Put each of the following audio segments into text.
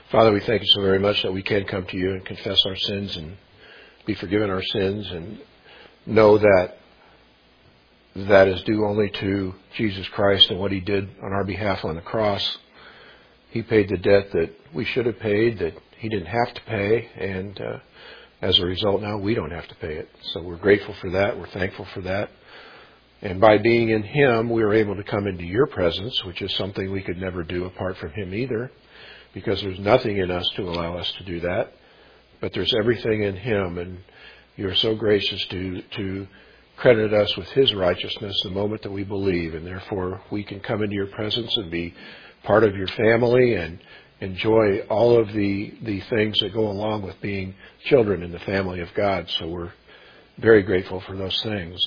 Father, we thank you so very much that we can come to you and confess our sins and be forgiven our sins and know that that is due only to Jesus Christ and what he did on our behalf on the cross. He paid the debt that we should have paid, that he didn't have to pay, and as a result now we don't have to pay it. So we're grateful for that. We're thankful for that. And by being in him, we are able to come into your presence, which is something we could never do apart from him either, because there's nothing in us to allow us to do that. But there's everything in him, and you're so gracious to credit us with his righteousness the moment that we believe, and therefore we can come into your presence and be part of your family and enjoy all of the things that go along with being children in the family of God. So we're very grateful for those things.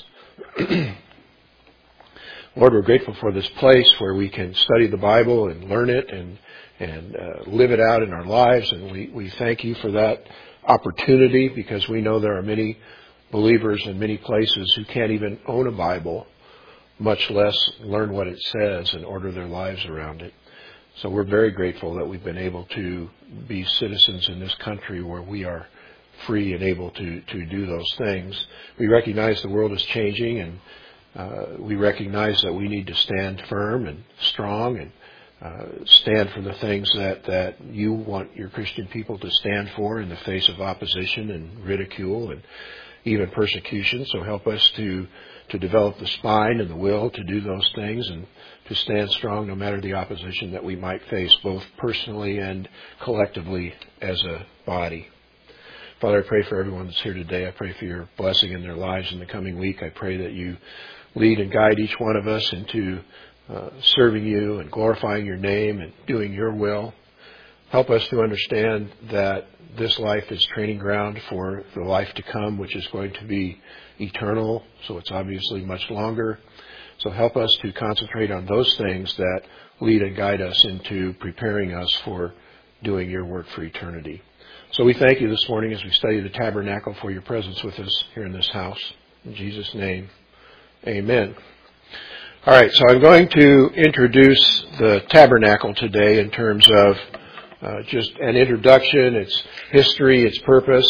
Lord, we're grateful for this place where we can study the Bible and learn it and live it out in our lives. And we thank you for that opportunity, because we know there are many believers in many places who can't even own a Bible, much less learn what it says and order their lives around it. So we're very grateful that we've been able to be citizens in this country where we are free and able to do those things. We recognize the world is changing, and we recognize that we need to stand firm and strong and stand for the things that you want your Christian people to stand for in the face of opposition and ridicule and even persecution. So help us to develop the spine and the will to do those things and to stand strong no matter the opposition that we might face, both personally and collectively as a body. Father, I pray for everyone that's here today. I pray for your blessing in their lives in the coming week. I pray that you lead and guide each one of us into serving you and glorifying your name and doing your will. Help us to understand that this life is training ground for the life to come, which is going to be eternal, so it's obviously much longer. So help us to concentrate on those things that lead and guide us into preparing us for doing your work for eternity. So we thank you this morning as we study the tabernacle for your presence with us here in this house. In Jesus' name, amen. All right, so I'm going to introduce the tabernacle today in terms of just an introduction, its history, its purpose.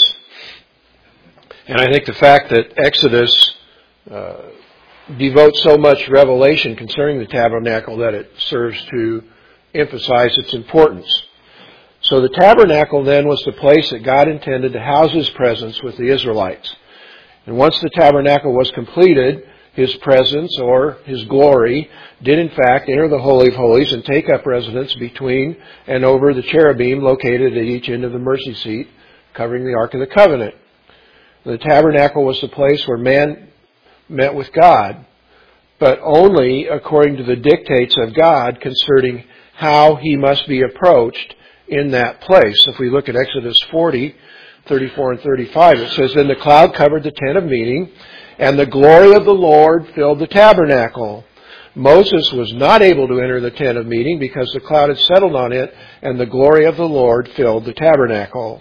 And I think the fact that Exodus devotes so much revelation concerning the tabernacle that it serves to emphasize its importance. So the tabernacle then was the place that God intended to house his presence with the Israelites. And once the tabernacle was completed, his presence or his glory did in fact enter the Holy of Holies and take up residence between and over the cherubim located at each end of the mercy seat covering the Ark of the Covenant. The tabernacle was the place where man met with God, but only according to the dictates of God concerning how he must be approached in that place. If we look at Exodus 40, 34 and 35, it says, "Then the cloud covered the tent of meeting, and the glory of the Lord filled the tabernacle. Moses was not able to enter the tent of meeting because the cloud had settled on it, and the glory of the Lord filled the tabernacle."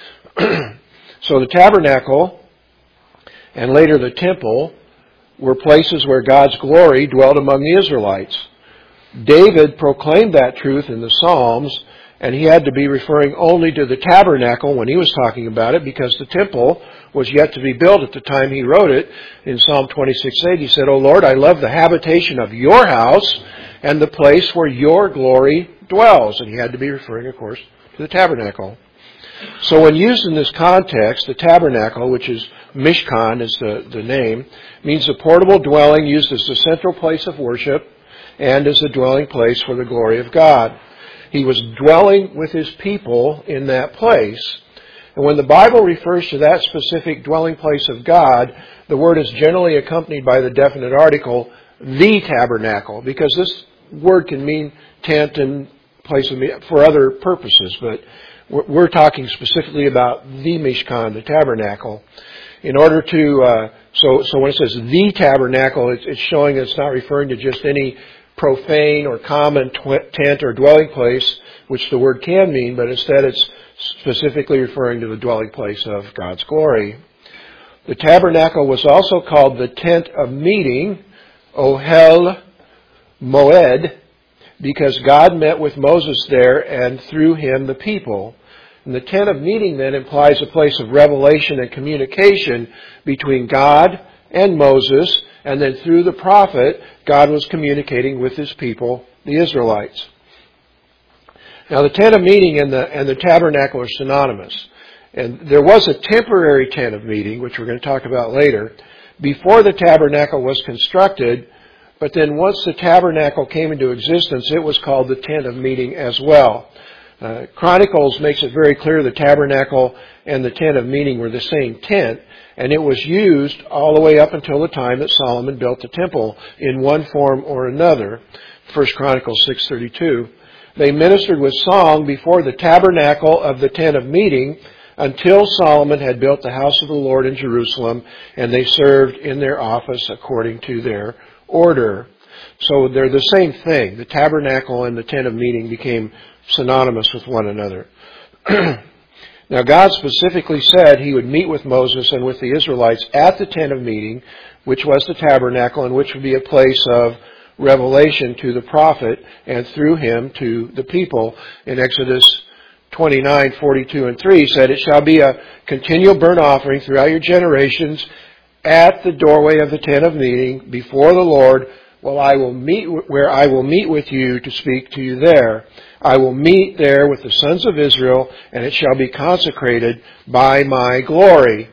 So the tabernacle, and later the temple, were places where God's glory dwelt among the Israelites. David proclaimed that truth in the Psalms, and he had to be referring only to the tabernacle when he was talking about it, because the temple was yet to be built at the time he wrote it. In Psalm 26:8, he said, "O Lord, I love the habitation of your house and the place where your glory dwells." And he had to be referring, of course, to the tabernacle. So when used in this context, the tabernacle, which is Mishkan is the name, means a portable dwelling used as the central place of worship and as the dwelling place for the glory of God. He was dwelling with his people in that place. And when the Bible refers to that specific dwelling place of God, the word is generally accompanied by the definite article, the tabernacle, because this word can mean tent and place of for other purposes, but we're talking specifically about the Mishkan, the tabernacle. In order to, so when it says the tabernacle, it's showing that it's not referring to just any profane or common tent or dwelling place, which the word can mean, but instead it's specifically referring to the dwelling place of God's glory. The tabernacle was also called the tent of meeting, Ohel Moed. because God met with Moses there and through him the people. And the tent of meeting then implies a place of revelation and communication between God and Moses, and then through the prophet, God was communicating with his people, the Israelites. Now the tent of meeting and the tabernacle are synonymous. And there was a temporary tent of meeting, which we're going to talk about later, before the tabernacle was constructed, but then once the tabernacle came into existence, it was called the tent of meeting as well. Chronicles makes it very clear the tabernacle and the tent of meeting were the same tent, and it was used all the way up until the time that Solomon built the temple in one form or another. 1 Chronicles 6:32. They ministered with song before the tabernacle of the tent of meeting until Solomon had built the house of the Lord in Jerusalem, and they served in their office according to their order. So they're the same thing. The tabernacle and the tent of meeting became synonymous with one another. Now God specifically said he would meet with Moses and with the Israelites at the tent of meeting, which was the tabernacle, and which would be a place of revelation to the prophet and through him to the people. In Exodus 29:42 and 3 said, "It shall be a continual burnt offering throughout your generations at the doorway of the tent of meeting before the Lord, where I will meet with you to speak to you there. I will meet there with the sons of Israel, and it shall be consecrated by my glory."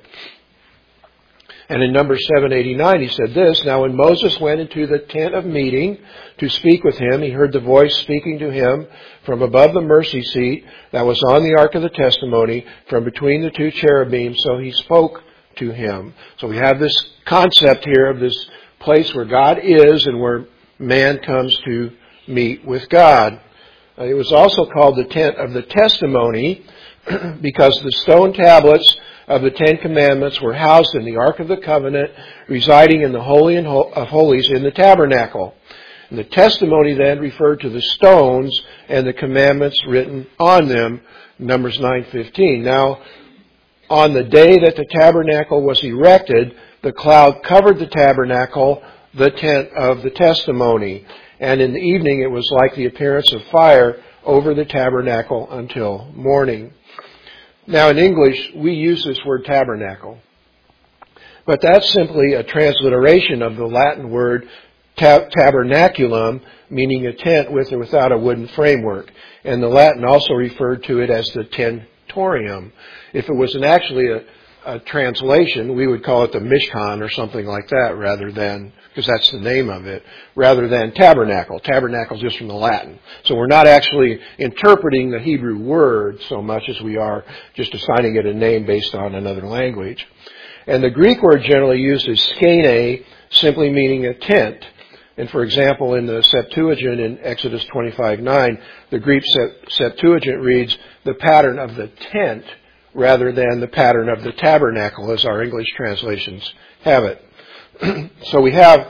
And in Numbers 7:89 he said this, "Now when Moses went into the tent of meeting to speak with him, he heard the voice speaking to him from above the mercy seat that was on the ark of the testimony, from between the two cherubim, so he spoke to him." So we have this concept here of this place where God is and where man comes to meet with God. It was also called the tent of the testimony because the stone tablets of the Ten Commandments were housed in the Ark of the Covenant, residing in the Holy of Holies in the tabernacle. And the testimony then referred to the stones and the commandments written on them, Numbers 9:15. Now, on the day that the tabernacle was erected, the cloud covered the tabernacle, the tent of the testimony. And in the evening it was like the appearance of fire over the tabernacle until morning. Now in English, we use this word tabernacle. But that's simply a transliteration of the Latin word tabernaculum, meaning a tent with or without a wooden framework. And the Latin also referred to it as the tentorium. If it was actually a translation, we would call it the Mishkan or something like that rather than, because that's the name of it, rather than tabernacle. Tabernacle is just from the Latin. So we're not actually interpreting the Hebrew word so much as we are just assigning it a name based on another language. And the Greek word generally used is skene, simply meaning a tent. And for example, in the Septuagint in Exodus 25:9, the Greek Septuagint reads, "the pattern of the tent," rather than the pattern of the tabernacle, as our English translations have it. So we have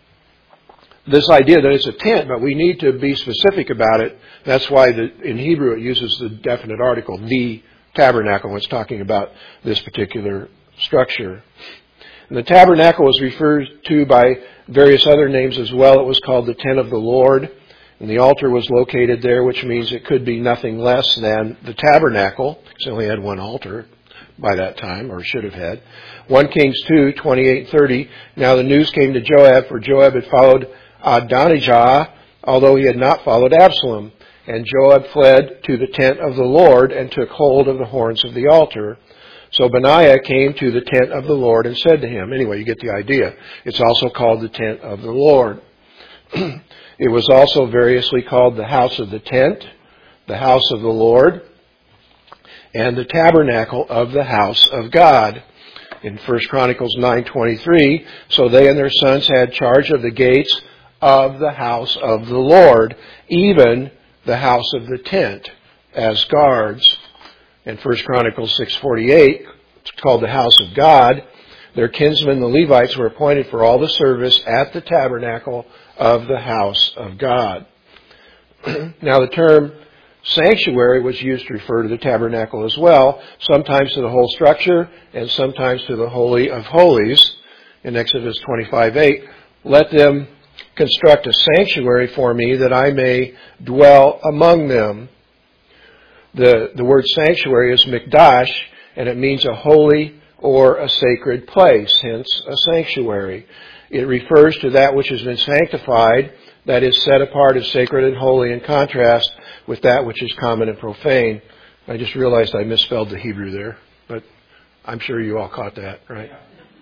this idea that it's a tent, but we need to be specific about it. That's why in Hebrew it uses the definite article, the tabernacle, when it's talking about this particular structure. And the tabernacle was referred to by various other names as well. It was called the tent of the Lord. And the altar was located there, which means it could be nothing less than the tabernacle, because it only had one altar by that time, or should have had. 1 Kings 2:28-30. Now the news came to Joab, for Joab had followed Adonijah, although he had not followed Absalom. And Joab fled to the tent of the Lord and took hold of the horns of the altar. So Benaiah came to the tent of the Lord and said to him, anyway, you get the idea. It's also called the tent of the Lord. It was also variously called the house of the tent, the house of the Lord, and the tabernacle of the house of God. In 1 Chronicles 9:23, so they and their sons had charge of the gates of the house of the Lord, even the house of the tent, as guards. In 1 Chronicles 6:48, it's called the house of God. Their kinsmen, the Levites, were appointed for all the service at the tabernacle of the house of God. Now the term sanctuary was used to refer to the tabernacle as well, sometimes to the whole structure and sometimes to the Holy of Holies. In Exodus 25:8, let them construct a sanctuary for me that I may dwell among them. The word sanctuary is mikdash, and it means a holy or a sacred place, hence a sanctuary. It refers to that which has been sanctified, that is set apart as sacred and holy, in contrast with that which is common and profane. I just realized I misspelled the Hebrew there, but I'm sure you all caught that, right?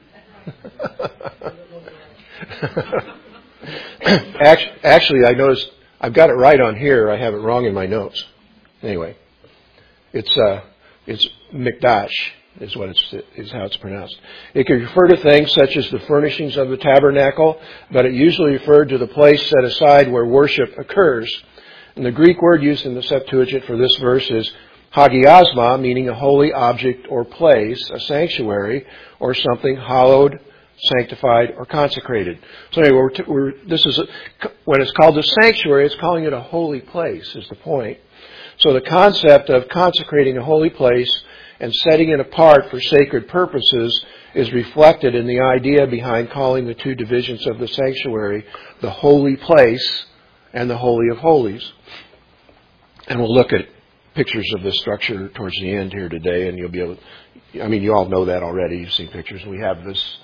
Actually, I noticed I've got it right on here. I have it wrong in my notes. Anyway, it's mikdash is how it's pronounced. It can refer to things such as the furnishings of the tabernacle, but it usually referred to the place set aside where worship occurs. And the Greek word used in the Septuagint for this verse is hagiasma, meaning a holy object or place, a sanctuary, or something hallowed, sanctified, or consecrated. So anyway, when it's called a sanctuary, it's calling it a holy place, is the point. So the concept of consecrating a holy place and setting it apart for sacred purposes is reflected in the idea behind calling the two divisions of the sanctuary the holy place and the Holy of Holies. And we'll look at pictures of this structure towards the end here today, and you'll be able to, you all know that already. You've seen pictures. We have this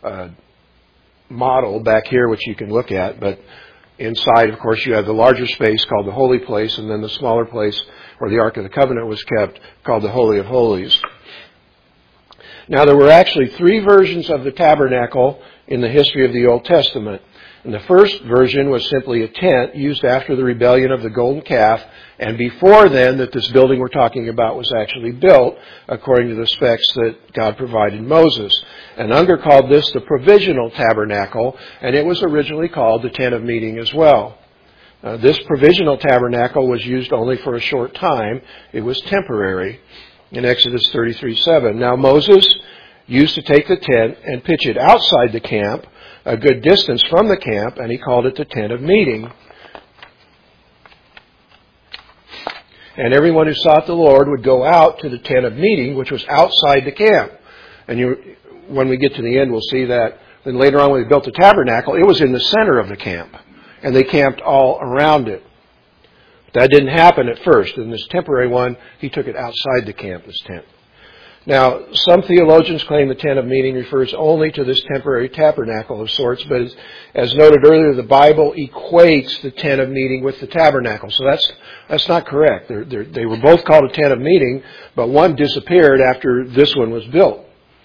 model back here which you can look at, but inside, of course, you have the larger space called the Holy Place, and then the smaller place where the Ark of the Covenant was kept called the Holy of Holies. Now, there were actually 3 versions of the tabernacle in the history of the Old Testament. And the first version was simply a tent used after the rebellion of the golden calf, and before then that this building we're talking about was actually built according to the specs that God provided Moses. And Unger called this the provisional tabernacle, and it was originally called the tent of meeting as well. This provisional tabernacle was used only for a short time. It was temporary in Exodus 33:7. Now Moses used to take the tent and pitch it outside the camp, a good distance from the camp, and he called it the tent of meeting. And everyone who sought the Lord would go out to the tent of meeting, which was outside the camp. And when we get to the end, we'll see that. Then later on, when they built the tabernacle, it was in the center of the camp, and they camped all around it. But that didn't happen at first. In this temporary one, he took it outside the camp, this tent. Now, some theologians claim the tent of meeting refers only to this temporary tabernacle of sorts, but as noted earlier, the Bible equates the tent of meeting with the tabernacle. So that's not correct. They were both called a tent of meeting, but one disappeared after this one was built.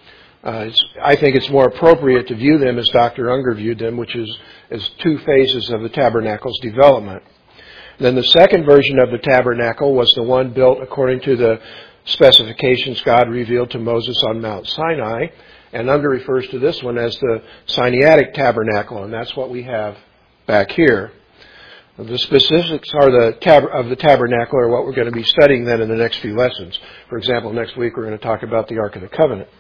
I think it's more appropriate to view them as Dr. Unger viewed them, which is as 2 phases of the tabernacle's development. Then the second version of the tabernacle was the one built according to the specifications God revealed to Moses on Mount Sinai, and Unger refers to this one as the Sinaitic tabernacle, and that's what we have back here. The specifics of the tabernacle are what we're going to be studying then in the next few lessons. For example, next week we're going to talk about the Ark of the Covenant.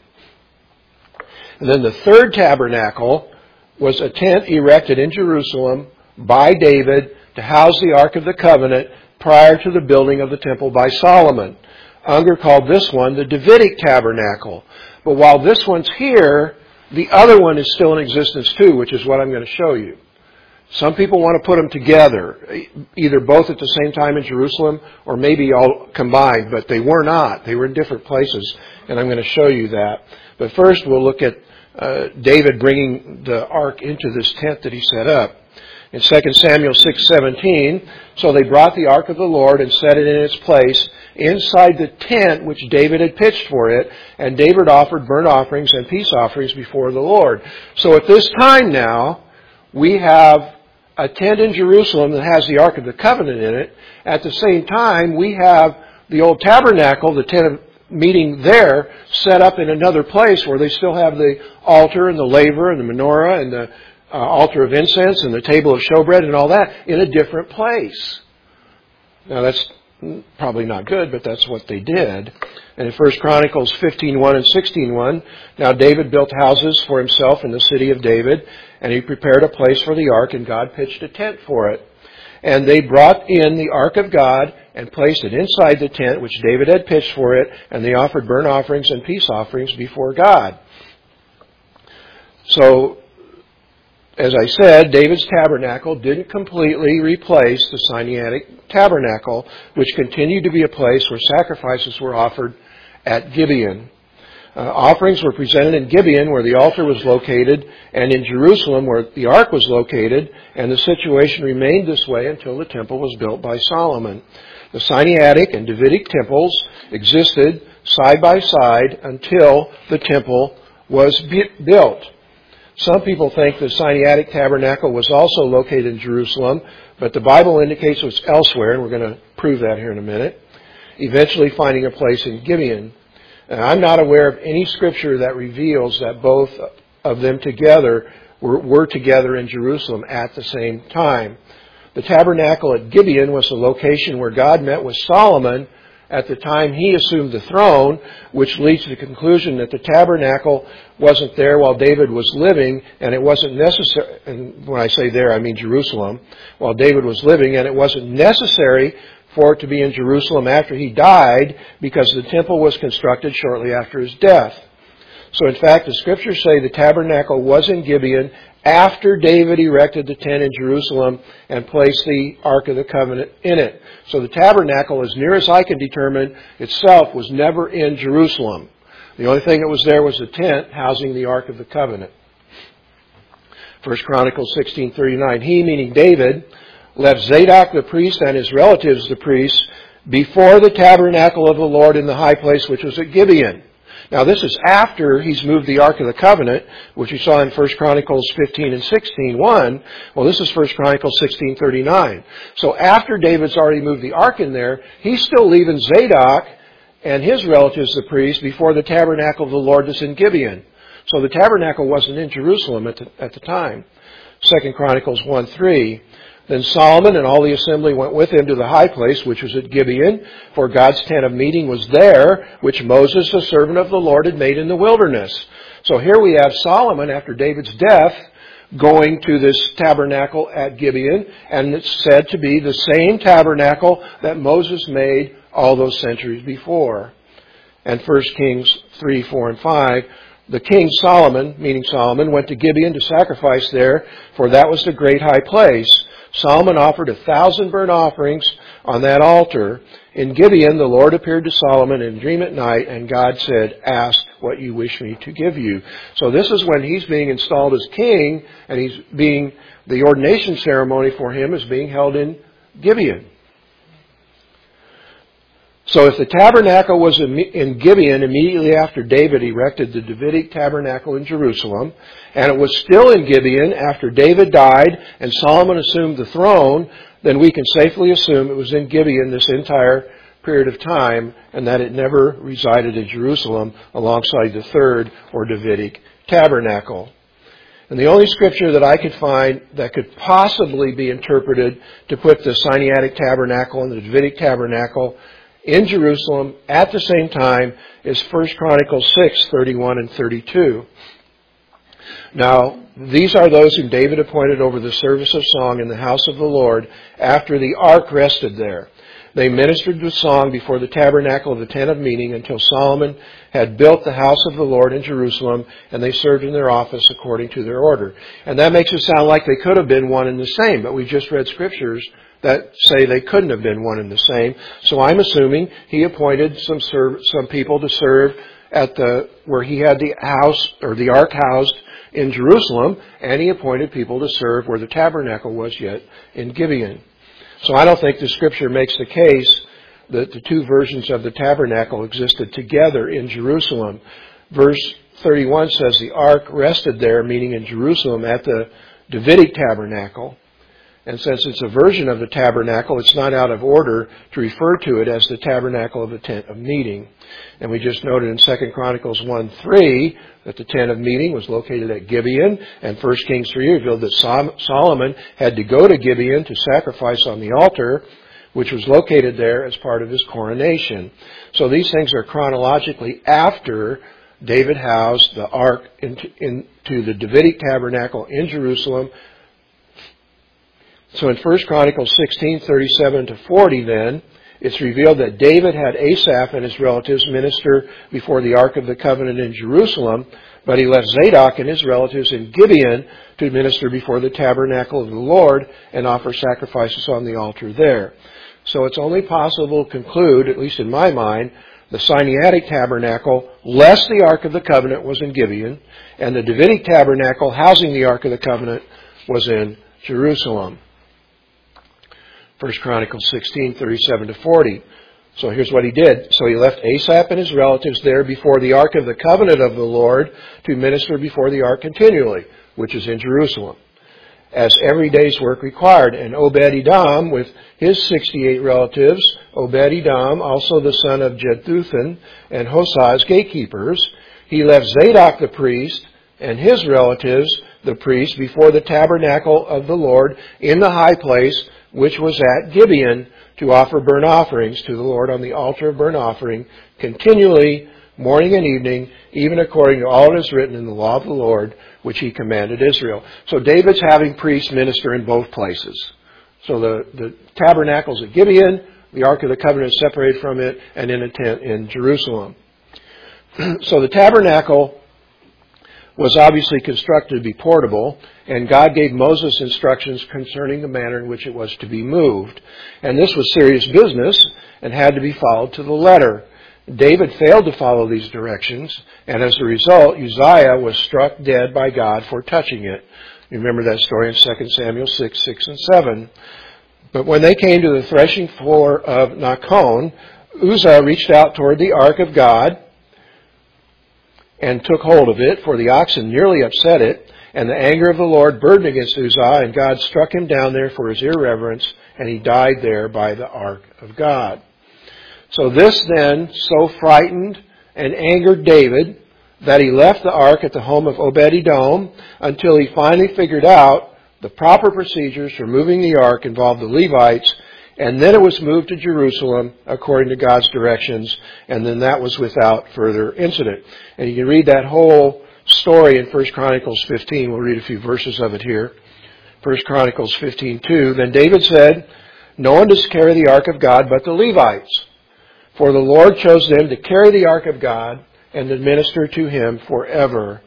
And then the third tabernacle was a tent erected in Jerusalem by David to house the Ark of the Covenant prior to the building of the temple by Solomon. Unger called this one the Davidic tabernacle. But while this one's here, the other one is still in existence too, which is what I'm going to show you. Some people want to put them together, either both at the same time in Jerusalem or maybe all combined, but they were not. They were in different places, and I'm going to show you that. But first we'll look at David bringing the ark into this tent that he set up. In 2 Samuel 6:17, so they brought the ark of the Lord and set it in its place inside the tent which David had pitched for it, and David offered burnt offerings and peace offerings before the Lord. So at this time now, we have a tent in Jerusalem that has the Ark of the Covenant in it. At the same time, we have the old tabernacle, the tent of meeting there, set up in another place where they still have the altar and the laver and the menorah and the altar of incense and the table of showbread and all that in a different place. Now that's probably not good, but that's what they did. And in 1 Chronicles 15:1 and 16:1, now David built houses for himself in the city of David, and he prepared a place for the ark, and God pitched a tent for it. And they brought in the ark of God and placed it inside the tent which David had pitched for it, and they offered burnt offerings and peace offerings before God. So as I said, David's tabernacle didn't completely replace the Sinaitic tabernacle, which continued to be a place where sacrifices were offered at Gibeon. Offerings were presented in Gibeon, where the altar was located, and in Jerusalem, where the ark was located, and the situation remained this way until the temple was built by Solomon. The Sinaitic and Davidic temples existed side by side until the temple was built. Some people think the Sinaitic tabernacle was also located in Jerusalem, but the Bible indicates it was elsewhere, and we're going to prove that here in a minute, eventually finding a place in Gibeon. I'm not aware of any scripture that reveals that both of them together were together in Jerusalem at the same time. The tabernacle at Gibeon was the location where God met with Solomon at the time he assumed the throne, which leads to the conclusion that the tabernacle wasn't there while David was living, and it wasn't necessary, and when I say there, I mean Jerusalem, while David was living, and it wasn't necessary for it to be in Jerusalem after he died, because the temple was constructed shortly after his death. So in fact, the scriptures say the tabernacle was in Gibeon after David erected the tent in Jerusalem and placed the Ark of the Covenant in it. So the tabernacle, as near as I can determine itself, was never in Jerusalem. The only thing that was there was the tent housing the Ark of the Covenant. 1 Chronicles 16:39. He, meaning David, left Zadok the priest and his relatives the priests before the tabernacle of the Lord in the high place which was at Gibeon. Now this is after he's moved the Ark of the Covenant, which we saw in 1 Chronicles 15 and 16:1. Well, this is 1 Chronicles 16:39. So after David's already moved the Ark in there, he's still leaving Zadok and his relatives the priests before the tabernacle of the Lord is in Gibeon. So the tabernacle wasn't in Jerusalem at the time. 2 Chronicles 1:3. Then Solomon and all the assembly went with him to the high place, which was at Gibeon, for God's tent of meeting was there, which Moses, the servant of the Lord, had made in the wilderness. So here we have Solomon, after David's death, going to this tabernacle at Gibeon, and it's said to be the same tabernacle that Moses made all those centuries before. And 1 Kings 3, 4, and 5, the king Solomon, meaning Solomon, went to Gibeon to sacrifice there, for that was the great high place. Solomon offered 1,000 burnt offerings on that altar. In Gibeon, the Lord appeared to Solomon in a dream at night, and God said, "Ask what you wish me to give you." So this is when he's being installed as king, and the ordination ceremony for him is being held in Gibeon. So if the tabernacle was in Gibeon immediately after David erected the Davidic tabernacle in Jerusalem, and it was still in Gibeon after David died and Solomon assumed the throne, then we can safely assume it was in Gibeon this entire period of time, and that it never resided in Jerusalem alongside the third or Davidic tabernacle. And the only scripture that I could find that could possibly be interpreted to put the Sinaitic tabernacle and the Davidic tabernacle in Jerusalem at the same time is 1 Chronicles 6, 31 and 32. Now, these are those whom David appointed over the service of song in the house of the Lord after the ark rested there. They ministered with song before the tabernacle of the tent of meeting until Solomon had built the house of the Lord in Jerusalem, and they served in their office according to their order. And that makes it sound like they could have been one and the same, but we just read scriptures that say they couldn't have been one and the same. So I'm assuming he appointed some people to serve at where he had the house or the ark housed in Jerusalem, and he appointed people to serve where the tabernacle was yet in Gibeon. So I don't think the scripture makes the case that the two versions of the tabernacle existed together in Jerusalem. Verse 31 says the ark rested there, meaning in Jerusalem, at the Davidic tabernacle. And since it's a version of the tabernacle, it's not out of order to refer to it as the tabernacle of the tent of meeting. And we just noted in 2 Chronicles 1:3 that the tent of meeting was located at Gibeon, and 1 Kings 3 revealed that Solomon had to go to Gibeon to sacrifice on the altar, which was located there as part of his coronation. So these things are chronologically after David housed the ark into the Davidic tabernacle in Jerusalem. So in 1 Chronicles 16:37 to 40 then, it's revealed that David had Asaph and his relatives minister before the Ark of the Covenant in Jerusalem, but he left Zadok and his relatives in Gibeon to minister before the tabernacle of the Lord and offer sacrifices on the altar there. So it's only possible to conclude, at least in my mind, the Sinaitic tabernacle, lest the Ark of the Covenant, was in Gibeon, and the Davidic tabernacle housing the Ark of the Covenant was in Jerusalem. 1 Chronicles 16, 37-40. So here's what he did. So he left Asaph and his relatives there before the Ark of the Covenant of the Lord to minister before the Ark continually, which is in Jerusalem, as every day's work required. And Obed-Edom, with his 68 relatives, Obed-Edom, also the son of Jeduthun, and Hosah as gatekeepers, he left Zadok the priest and his relatives, the priests, before the tabernacle of the Lord in the high place, which was at Gibeon, to offer burnt offerings to the Lord on the altar of burnt offering, continually, morning and evening, even according to all that is written in the law of the Lord, which he commanded Israel. So David's having priests minister in both places. So the tabernacle's at Gibeon, the Ark of the Covenant is separated from it, and in a tent in Jerusalem. So the tabernacle was obviously constructed to be portable, and God gave Moses instructions concerning the manner in which it was to be moved. And this was serious business and had to be followed to the letter. David failed to follow these directions, and as a result, Uzziah was struck dead by God for touching it. You remember that story in 2 Samuel 6, 6 and 7. But when they came to the threshing floor of Nacon, Uzzah reached out toward the ark of God and took hold of it, for the oxen nearly upset it, and the anger of the Lord burned against Uzzah, and God struck him down there for his irreverence, and he died there by the ark of God. So this then so frightened and angered David that he left the ark at the home of Obed-Edom until he finally figured out the proper procedures for moving the ark involved the Levites, and then it was moved to Jerusalem according to God's directions, and then that was without further incident. And you can read that whole story in 1 Chronicles 15. We'll read a few verses of it here. 1 Chronicles 15:2. Then David said, "No one does carry the ark of God but the Levites, for the Lord chose them to carry the ark of God and to minister to him forever."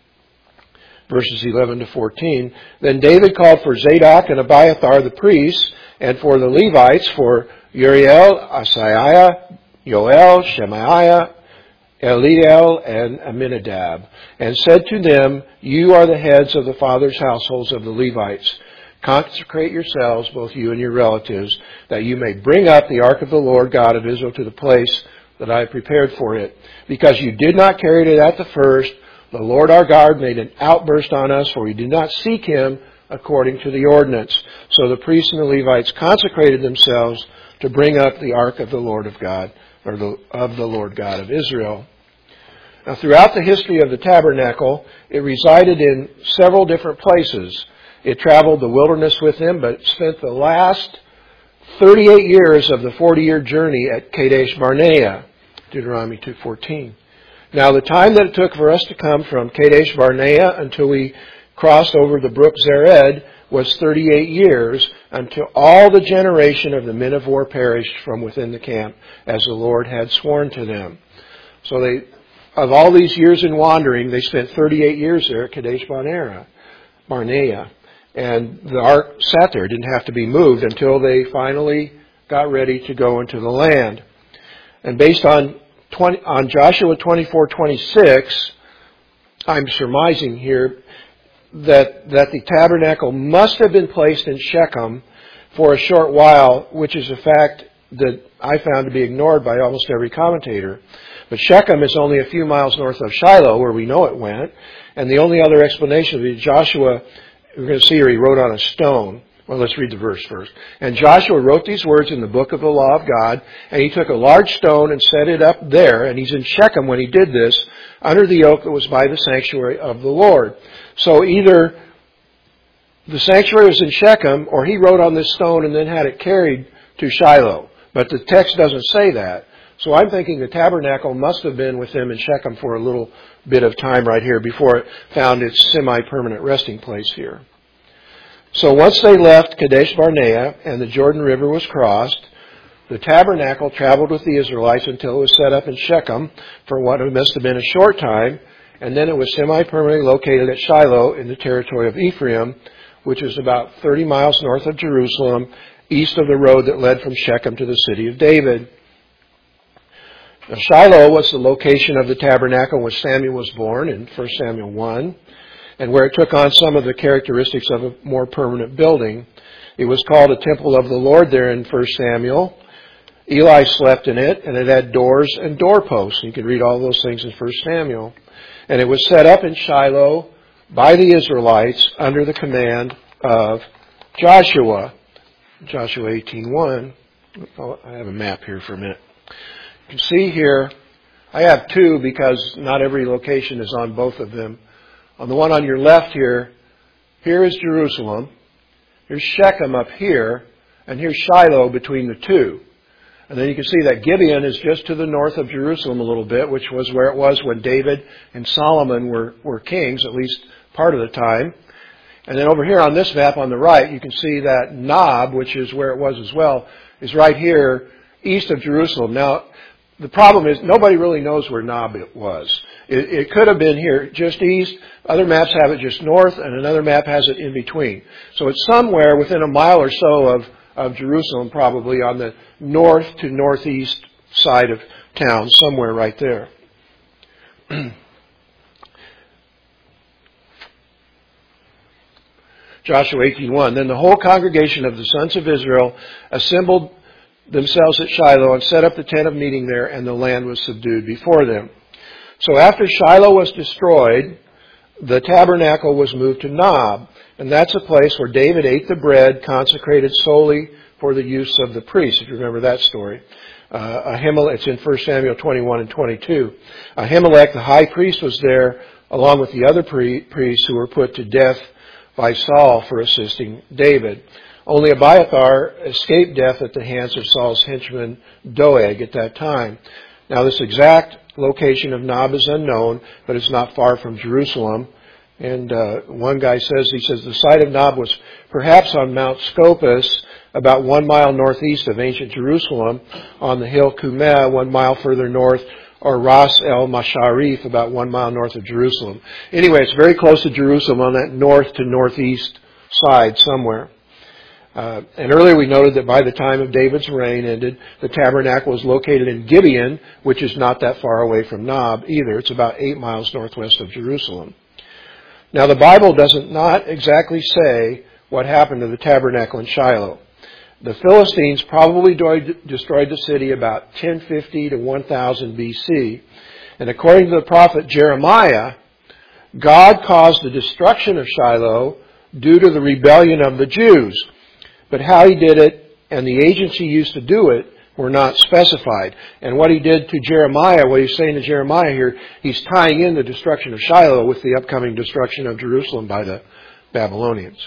Verses 11-14. Then David called for Zadok and Abiathar the priests, and for the Levites, for Uriel, Asaiah, Yoel, Shemaiah, Eliel, and Aminadab, and said to them, "You are the heads of the fathers' households of the Levites. Consecrate yourselves, both you and your relatives, that you may bring up the ark of the Lord God of Israel to the place that I have prepared for it. Because you did not carry it at the first, the Lord our God made an outburst on us, for we did not seek him according to the ordinance." So the priests and the Levites consecrated themselves to bring up the ark of the Lord of God, or of the Lord God of Israel. Now, throughout the history of the tabernacle, it resided in several different places. It traveled the wilderness with him, but spent the last 38 years of the 40-year journey at Kadesh Barnea, Deuteronomy 2:14. Now, the time that it took for us to come from Kadesh Barnea until we crossed over the brook Zered was 38 years, until all the generation of the men of war perished from within the camp, as the Lord had sworn to them. So of all these years in wandering, they spent 38 years there at Kadesh Barnea. And the ark sat there, didn't have to be moved until they finally got ready to go into the land. And based on Joshua 24:26, I'm surmising here that the tabernacle must have been placed in Shechem for a short while, which is a fact that I found to be ignored by almost every commentator. But Shechem is only a few miles north of Shiloh, where we know it went, and the only other explanation would be Joshua, we're going to see here, he wrote on a stone. Well, let's read the verse first. "And Joshua wrote these words in the book of the law of God, and he took a large stone and set it up there," and he's in Shechem when he did this, "under the oak that was by the sanctuary of the Lord." So either the sanctuary was in Shechem, or he wrote on this stone and then had it carried to Shiloh. But the text doesn't say that. So I'm thinking the tabernacle must have been with them in Shechem for a little bit of time right here before it found its semi-permanent resting place here. So once they left Kadesh Barnea and the Jordan River was crossed, The tabernacle traveled with the Israelites until it was set up in Shechem for what must have been a short time, and then it was semi-permanently located at Shiloh in the territory of Ephraim, which is about 30 miles north of Jerusalem, east of the road that led from Shechem to the city of David. Now, Shiloh was the location of the tabernacle when Samuel was born in 1 Samuel 1, and where it took on some of the characteristics of a more permanent building. It was called a temple of the Lord there in 1 Samuel. Eli slept in it, and it had doors and doorposts. You can read all those things in 1 Samuel. And it was set up in Shiloh by the Israelites under the command of Joshua. Joshua 18:1. Oh, I have a map here for a minute. You can see here, I have two because not every location is on both of them. On the one on your left here is Jerusalem. Here's Shechem up here, and here's Shiloh between the two. And then you can see that Gibeon is just to the north of Jerusalem a little bit, which was where it was when David and Solomon were kings, at least part of the time. And then over here on this map on the right, you can see that Nob, which is where it was as well, is right here east of Jerusalem. Now, the problem is nobody really knows where Nob was. It could have been here just east. Other maps have it just north, and another map has it in between. So it's somewhere within a mile or so of Jerusalem, probably on the north to northeast side of town, somewhere right there. Joshua 18:1. Then the whole congregation of the sons of Israel assembled themselves at Shiloh and set up the tent of meeting there, and the land was subdued before them. So after Shiloh was destroyed, the tabernacle was moved to Nob, and that's a place where David ate the bread consecrated solely for the use of the priests, if you remember that story. It's in 1 Samuel 21 and 22. Ahimelech, the high priest, was there along with the other priests who were put to death by Saul for assisting David. Only Abiathar escaped death at the hands of Saul's henchman Doeg at that time. Now this exact location of Nob is unknown, but it's not far from Jerusalem. And one guy says, the site of Nob was perhaps on Mount Scopus, about 1 mile northeast of ancient Jerusalem, on the hill Kumeh, 1 mile further north, or Ras el Masharif, about 1 mile north of Jerusalem. Anyway, it's very close to Jerusalem on that north to northeast side somewhere. And earlier we noted that by the time of David's reign ended, the tabernacle was located in Gibeon, which is not that far away from Nob either. It's about 8 miles northwest of Jerusalem. Now the Bible doesn't not exactly say what happened to the tabernacle in Shiloh. The Philistines probably destroyed the city about 1050 to 1000 BC. And according to the prophet Jeremiah, God caused the destruction of Shiloh due to the rebellion of the Jews. But how he did it and the agents he used to do it were not specified. And what he did to Jeremiah, what he's saying to Jeremiah here, he's tying in the destruction of Shiloh with the upcoming destruction of Jerusalem by the Babylonians.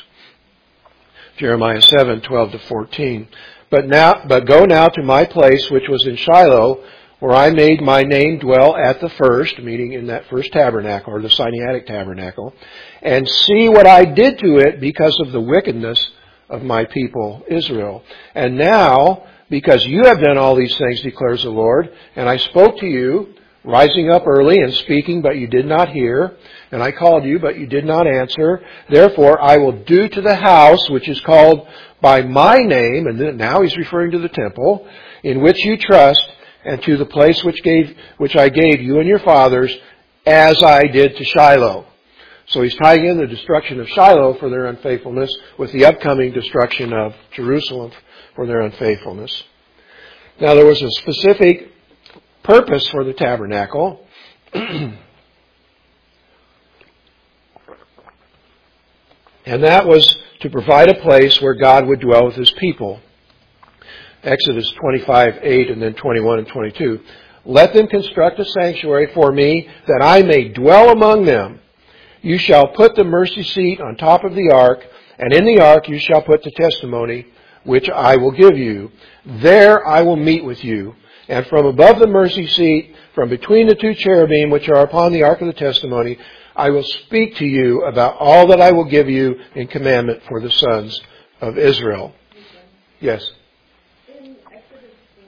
Jeremiah 7:12 to 14. But go now to my place which was in Shiloh, where I made my name dwell at the first, meaning in that first tabernacle, or the Sinaitic tabernacle, and see what I did to it because of the wickedness of my people Israel. And now, because you have done all these things, declares the Lord, and I spoke to you, rising up early and speaking, but you did not hear, and I called you, but you did not answer. Therefore, I will do to the house, which is called by my name, and then now he's referring to the temple, in which you trust, and to the place which I gave you and your fathers, as I did to Shiloh. So he's tying in the destruction of Shiloh for their unfaithfulness with the upcoming destruction of Jerusalem for their unfaithfulness. Now there was a specific purpose for the tabernacle. And that was to provide a place where God would dwell with His people. Exodus 25:8 and then 21 and 22. Let them construct a sanctuary for me that I may dwell among them. You shall put the mercy seat on top of the ark, and in the ark you shall put the testimony which I will give you. There I will meet with you. And from above the mercy seat, from between the two cherubim which are upon the ark of the testimony, I will speak to you about all that I will give you in commandment for the sons of Israel. Yes? In Exodus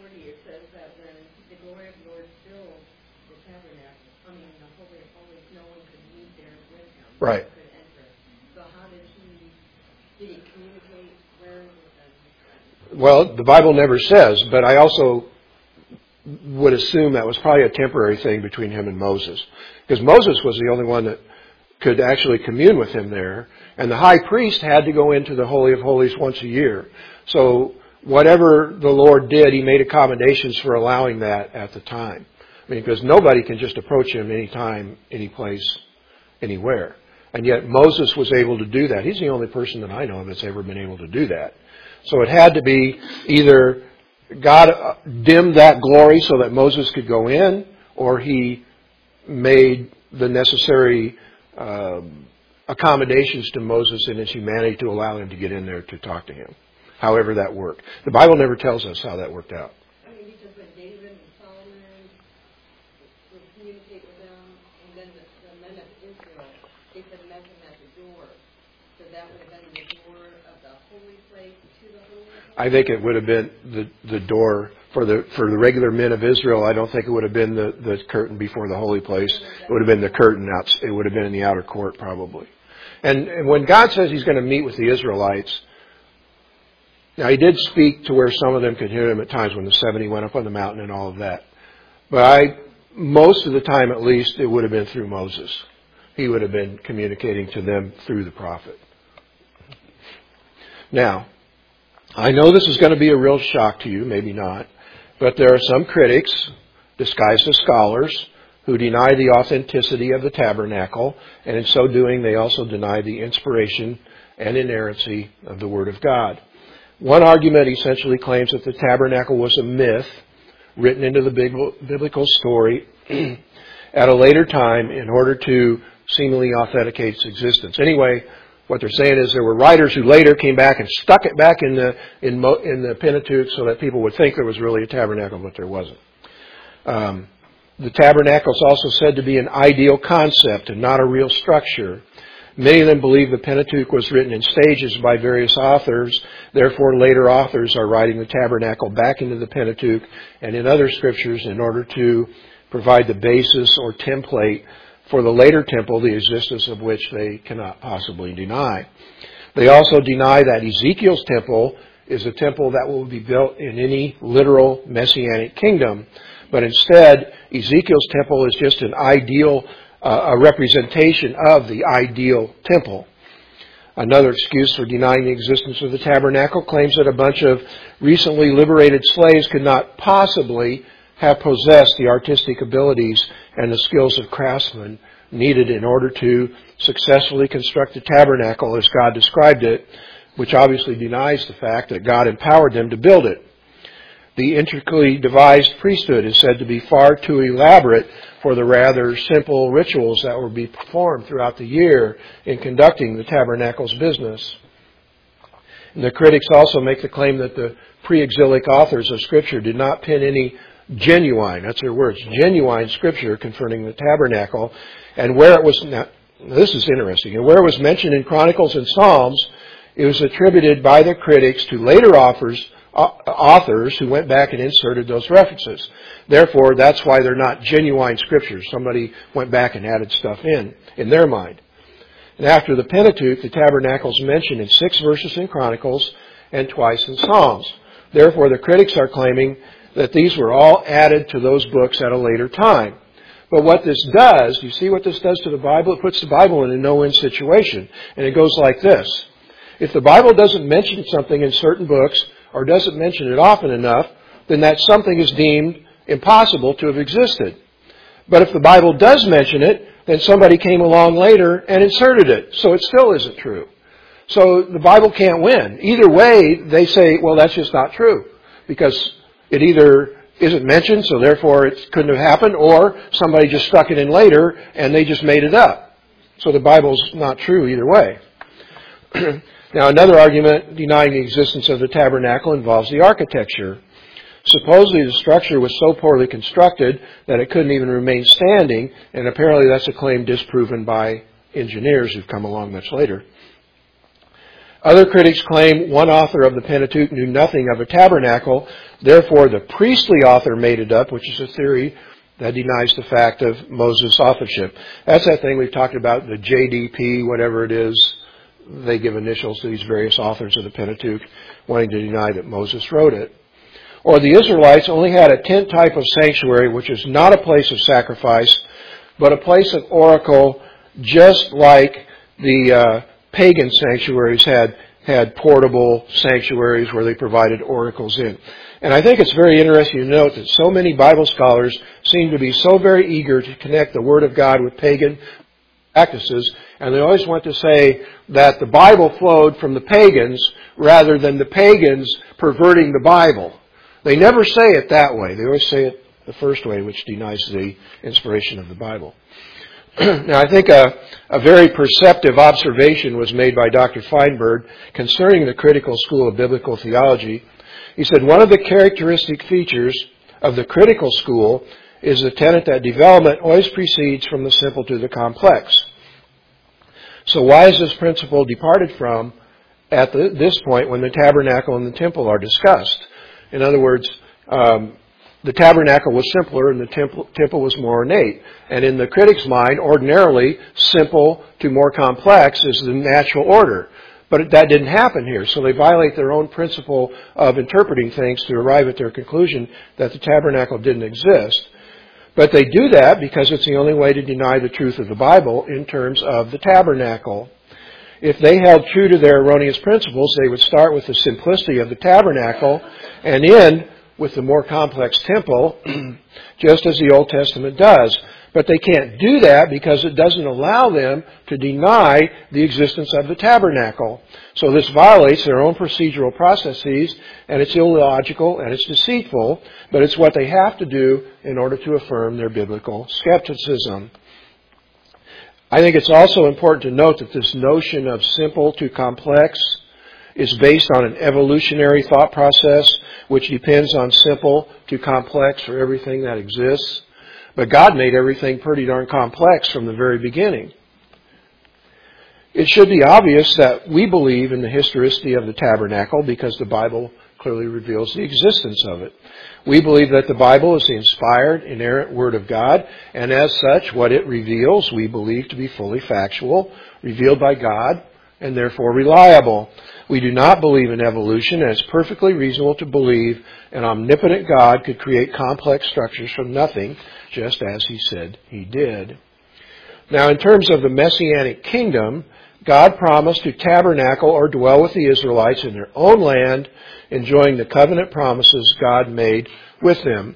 Right. could enter. So how did he communicate? Where was that? Well, the Bible never says, but I also would assume that was probably a temporary thing between him and Moses. Because Moses was the only one that could actually commune with him there. And the high priest had to go into the Holy of Holies once a year. So whatever the Lord did, he made accommodations for allowing that at the time. I mean, because nobody can just approach him anytime, any place, anywhere. And yet Moses was able to do that. He's the only person that I know of that's ever been able to do that. So it had to be either God dimmed that glory so that Moses could go in, or he made the necessary accommodations to Moses in his humanity to allow him to get in there to talk to him. However that worked. The Bible never tells us how that worked out. I mean, because when David and Solomon would communicate with them, and then the men of Israel, they said met him at the door. So that would have been the door of the holy place to the holy place? I think it would have been the door for the regular men of Israel. I don't think it would have been the curtain before the holy place. It would have been the curtain out. It would have been in the outer court probably. And when God says He's going to meet with the Israelites, now He did speak to where some of them could hear Him at times when the 70 went up on the mountain and all of that. But most of the time at least, it would have been through Moses. He would have been communicating to them through the prophet. Now, I know this is going to be a real shock to you, maybe not, but there are some critics, disguised as scholars, who deny the authenticity of the tabernacle, and in so doing they also deny the inspiration and inerrancy of the Word of God. One argument essentially claims that the tabernacle was a myth written into the biblical story at a later time in order to seemingly authenticate its existence. Anyway, what they're saying is there were writers who later came back and stuck it back in the Pentateuch so that people would think there was really a tabernacle, but there wasn't. The tabernacle is also said to be an ideal concept and not a real structure. Many of them believe the Pentateuch was written in stages by various authors. Therefore, later authors are writing the tabernacle back into the Pentateuch and in other scriptures in order to provide the basis or template for the later temple, the existence of which they cannot possibly deny. They also deny that Ezekiel's temple is a temple that will be built in any literal messianic kingdom. But instead, Ezekiel's temple is just an ideal, a representation of the ideal temple. Another excuse for denying the existence of the tabernacle claims that a bunch of recently liberated slaves could not possibly have possessed the artistic abilities and the skills of craftsmen needed in order to successfully construct the tabernacle as God described it, which obviously denies the fact that God empowered them to build it. The intricately devised priesthood is said to be far too elaborate for the rather simple rituals that would be performed throughout the year in conducting the tabernacle's business. And the critics also make the claim that the pre-exilic authors of Scripture did not pen any genuine, that's their words, genuine Scripture concerning the tabernacle. And where it was, now, this is interesting, and where it was mentioned in Chronicles and Psalms, it was attributed by the critics to later authors who went back and inserted those references. Therefore, that's why they're not genuine scriptures. Somebody went back and added stuff in their mind. And after the Pentateuch, the tabernacle is mentioned in 6 verses in Chronicles and twice in Psalms. Therefore, the critics are claiming that these were all added to those books at a later time. But what this does, you see what this does to the Bible? It puts the Bible in a no-win situation. And it goes like this. If the Bible doesn't mention something in certain books, or doesn't mention it often enough, then that something is deemed impossible to have existed. But if the Bible does mention it, then somebody came along later and inserted it. So it still isn't true. So the Bible can't win. Either way, they say, well, that's just not true. Because it either isn't mentioned, so therefore it couldn't have happened, or somebody just stuck it in later and they just made it up. So the Bible's not true either way. Now, another argument denying the existence of the tabernacle involves the architecture. Supposedly, the structure was so poorly constructed that it couldn't even remain standing, and apparently that's a claim disproven by engineers who've come along much later. Other critics claim one author of the Pentateuch knew nothing of a tabernacle, therefore the priestly author made it up, which is a theory that denies the fact of Moses' authorship. That's that thing we've talked about, the JDP, whatever it is. They give initials to these various authors of the Pentateuch, wanting to deny that Moses wrote it. Or the Israelites only had a tent type of sanctuary, which is not a place of sacrifice, but a place of oracle, just like the pagan sanctuaries had portable sanctuaries where they provided oracles in. And I think it's very interesting to note that so many Bible scholars seem to be so very eager to connect the Word of God with pagan practices, and they always want to say that the Bible flowed from the pagans rather than the pagans perverting the Bible. They never say it that way. They always say it the first way, which denies the inspiration of the Bible. Now, I think a very perceptive observation was made by Dr. Feinberg concerning the critical school of biblical theology. He said, one of the characteristic features of the critical school is the tenet that development always proceeds from the simple to the complex. So why is this principle departed from at this point when the tabernacle and the temple are discussed? In other words, the tabernacle was simpler and the temple was more ornate. And in the critic's mind, ordinarily, simple to more complex is the natural order. But that didn't happen here. So they violate their own principle of interpreting things to arrive at their conclusion that the tabernacle didn't exist. But they do that because it's the only way to deny the truth of the Bible in terms of the tabernacle. If they held true to their erroneous principles, they would start with the simplicity of the tabernacle and end with the more complex temple, just as the Old Testament does. But they can't do that because it doesn't allow them to deny the existence of the tabernacle. So this violates their own procedural processes, and it's illogical and it's deceitful, but it's what they have to do in order to affirm their biblical skepticism. I think it's also important to note that this notion of simple to complex is based on an evolutionary thought process which depends on simple to complex for everything that exists. But God made everything pretty darn complex from the very beginning. It should be obvious that we believe in the historicity of the tabernacle because the Bible clearly reveals the existence of it. We believe that the Bible is the inspired, inerrant Word of God, and as such, what it reveals we believe to be fully factual, revealed by God, and therefore reliable. We do not believe in evolution, and it's perfectly reasonable to believe an omnipotent God could create complex structures from nothing, just as He said He did. Now, in terms of the Messianic kingdom, God promised to tabernacle or dwell with the Israelites in their own land, enjoying the covenant promises God made with them.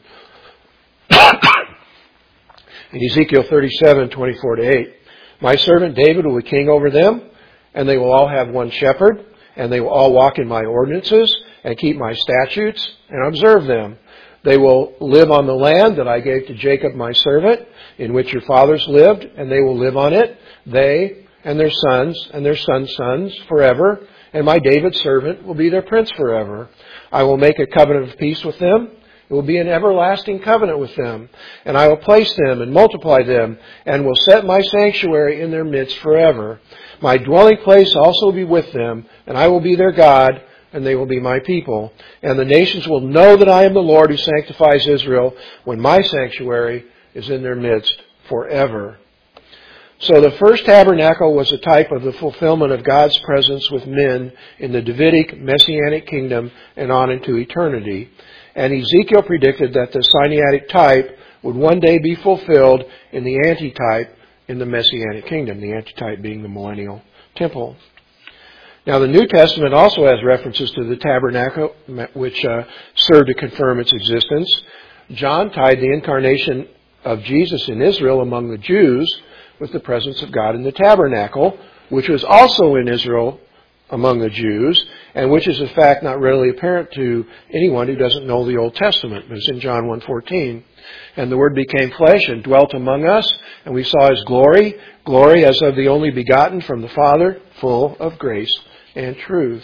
In Ezekiel 37:24-8, my servant David will be king over them, and they will all have one shepherd, and they will all walk in my ordinances and keep my statutes and observe them. They will live on the land that I gave to Jacob my servant, in which your fathers lived, and they will live on it, they and their sons' sons forever, and my David servant will be their prince forever. I will make a covenant of peace with them. It will be an everlasting covenant with them, and I will place them and multiply them, and will set my sanctuary in their midst forever. My dwelling place also will be with them, and I will be their God, and they will be my people. And the nations will know that I am the Lord who sanctifies Israel, when my sanctuary is in their midst forever. So the first tabernacle was a type of the fulfillment of God's presence with men in the Davidic Messianic kingdom and on into eternity. And Ezekiel predicted that the Sinaitic type would one day be fulfilled in the antitype in the Messianic kingdom, the antitype being the millennial temple. Now the New Testament also has references to the tabernacle, which serve to confirm its existence. John tied the incarnation of Jesus in Israel among the Jews with the presence of God in the tabernacle, which was also in Israel among the Jews, and which is in fact not readily apparent to anyone who doesn't know the Old Testament. But it's in John 1:14. And the Word became flesh and dwelt among us, and we saw His glory, glory as of the only begotten from the Father, full of grace and truth.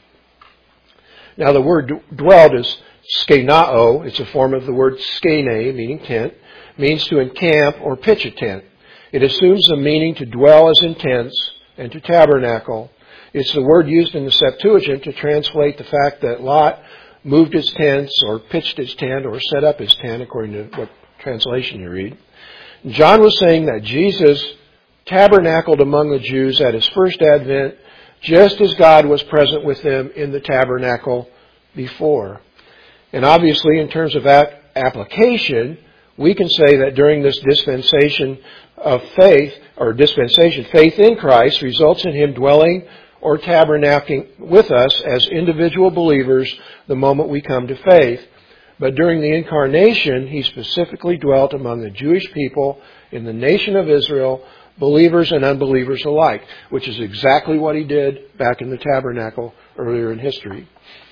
Now the word dwelled is skenao. It's a form of the word skene, meaning tent, means to encamp or pitch a tent. It assumes the meaning to dwell as in tents and to tabernacle. It's the word used in the Septuagint to translate the fact that Lot moved his tents or pitched his tent or set up his tent, according to what translation you read. John was saying that Jesus tabernacled among the Jews at his first advent, just as God was present with them in the tabernacle before. And obviously, in terms of that application, we can say that during this dispensation of faith, faith in Christ results in Him dwelling or tabernacling with us as individual believers the moment we come to faith. But during the incarnation, He specifically dwelt among the Jewish people in the nation of Israel, believers and unbelievers alike, which is exactly what He did back in the tabernacle earlier in history.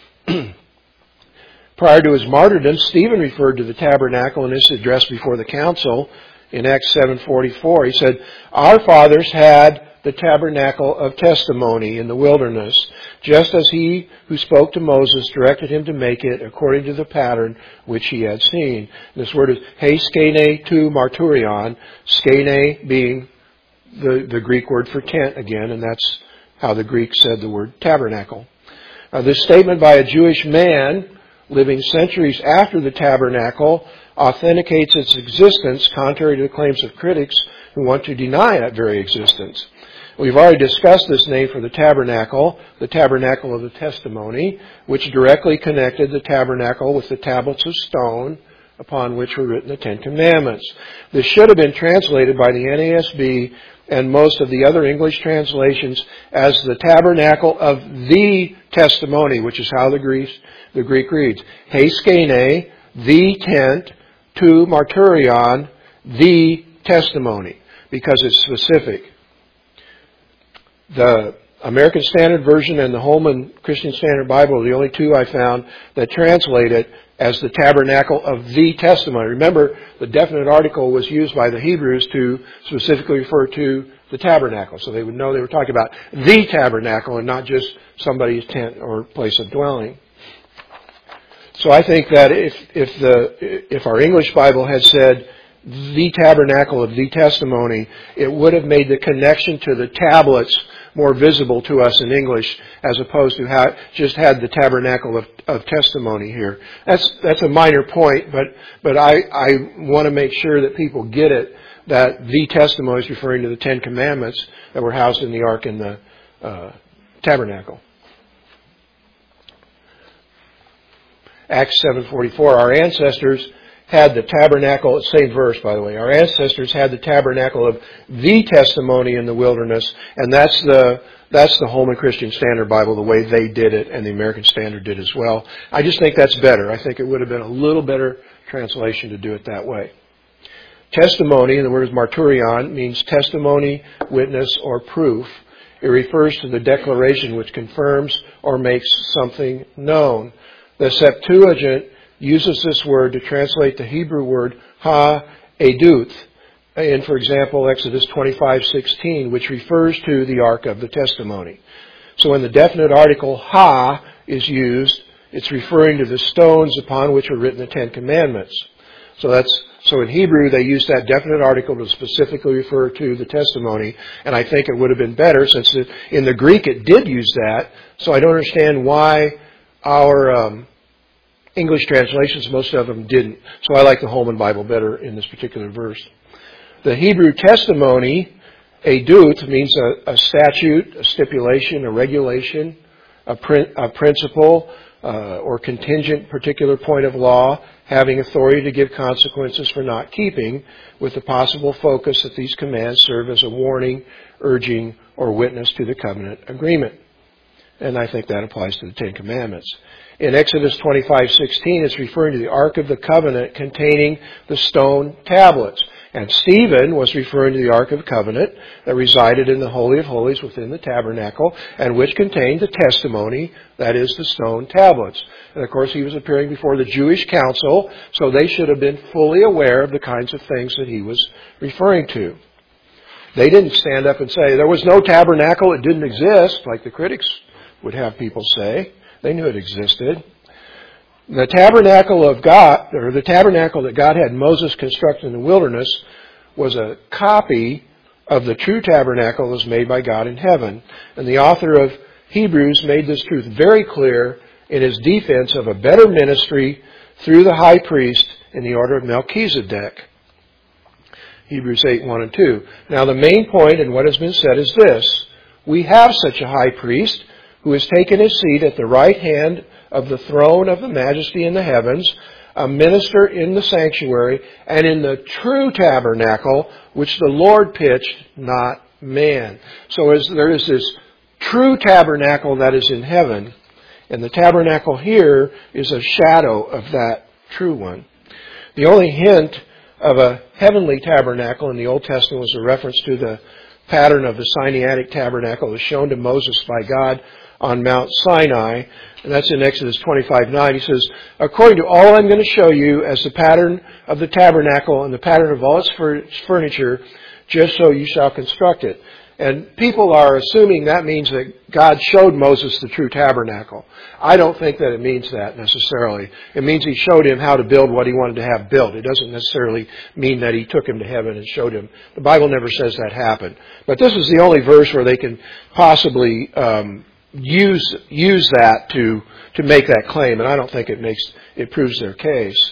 Prior to his martyrdom, Stephen referred to the tabernacle in his address before the council in Acts 7:44. He said, "Our fathers had the tabernacle of testimony in the wilderness, just as He who spoke to Moses directed him to make it according to the pattern which he had seen." This word is he skene tu marturion, skene being the Greek word for tent again, and that's how the Greeks said the word tabernacle. This statement by a Jewish man living centuries after the tabernacle authenticates its existence, contrary to the claims of critics who want to deny that very existence. We've already discussed this name for the tabernacle of the testimony, which directly connected the tabernacle with the tablets of stone upon which were written the Ten Commandments. This should have been translated by the NASB and most of the other English translations as the tabernacle of the testimony, which is how the Greek reads. He skene, the tent, tu marturion, the testimony, because it's specific. The American Standard Version and the Holman Christian Standard Bible are the only two I found that translate it as the tabernacle of the testimony. Remember, the definite article was used by the Hebrews to specifically refer to the tabernacle, so they would know they were talking about the tabernacle and not just somebody's tent or place of dwelling. So I think that if our English Bible had said the tabernacle of the testimony, it would have made the connection to the tablets more visible to us in English, as opposed to just had the tabernacle of testimony here. That's a minor point, but I want to make sure that people get it, that the testimony is referring to the Ten Commandments that were housed in the ark in the tabernacle. Acts 7:44. Our ancestors had the tabernacle, same verse by the way, our ancestors had the tabernacle of the testimony in the wilderness, and that's the Holman Christian Standard Bible, the way they did it, and the American Standard did as well. I just think that's better. I think it would have been a little better translation to do it that way. Testimony, and the word is marturion, means testimony, witness, or proof. It refers to the declaration which confirms or makes something known. The Septuagint uses this word to translate the Hebrew word ha-eduth in, for example, Exodus 25:16, which refers to the Ark of the Testimony. So when the definite article ha is used, it's referring to the stones upon which were written the Ten Commandments. So in Hebrew, they use that definite article to specifically refer to the testimony, and I think it would have been better since in the Greek it did use that, so I don't understand why our English translations, most of them didn't. So I like the Holman Bible better in this particular verse. The Hebrew testimony, eduth, means a statute, a stipulation, a regulation, a principle, or contingent particular point of law, having authority to give consequences for not keeping, with the possible focus that these commands serve as a warning, urging, or witness to the covenant agreement. And I think that applies to the Ten Commandments. In Exodus 25:16, it's referring to the Ark of the Covenant containing the stone tablets. And Stephen was referring to the Ark of the Covenant that resided in the Holy of Holies within the tabernacle, and which contained the testimony, that is, the stone tablets. And of course, he was appearing before the Jewish council, so they should have been fully aware of the kinds of things that he was referring to. They didn't stand up and say, there was no tabernacle, it didn't exist, like the critics would have people say. They knew it existed. The tabernacle of God, or the tabernacle that God had Moses construct in the wilderness, was a copy of the true tabernacle that was made by God in heaven. And the author of Hebrews made this truth very clear in his defense of a better ministry through the high priest in the order of Melchizedek. Hebrews 8, 1 and 2. Now the main point in what has been said is this. We have such a high priest who has taken his seat at the right hand of the throne of the majesty in the heavens, a minister in the sanctuary, and in the true tabernacle which the Lord pitched, not man. So there is this true tabernacle that is in heaven, and the tabernacle here is a shadow of that true one. The only hint of a heavenly tabernacle in the Old Testament was a reference to the pattern of the Sinaitic tabernacle that was shown to Moses by God on Mount Sinai, and that's in Exodus 25:9. He says, according to all I'm going to show you as the pattern of the tabernacle and the pattern of all its furniture, just so you shall construct it. And people are assuming that means that God showed Moses the true tabernacle. I don't think that it means that necessarily. It means He showed him how to build what He wanted to have built. It doesn't necessarily mean that He took him to heaven and showed him. The Bible never says that happened. But this is the only verse where they can possibly use that to make that claim, and I don't think it proves their case.